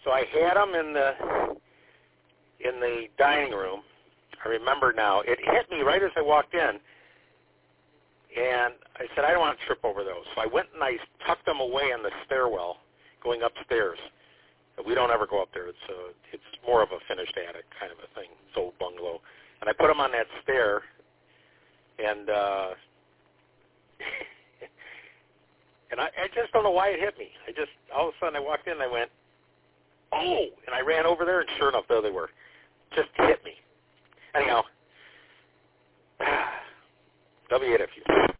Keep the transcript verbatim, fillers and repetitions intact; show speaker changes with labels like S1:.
S1: So I had them in the in the dining room. I remember now. It hit me right as I walked in, and I said, I don't want to trip over those. So I went and I tucked them away in the stairwell going upstairs. We don't ever go up there. It's a, it's more of a finished attic kind of a thing. It's old bungalow. And I put them on that stair, and uh, and I, I just don't know why it hit me. I just, all of a sudden I walked in and I went, oh, and I ran over there, and sure enough, there they were. Just hit me. Anyhow, W A F U.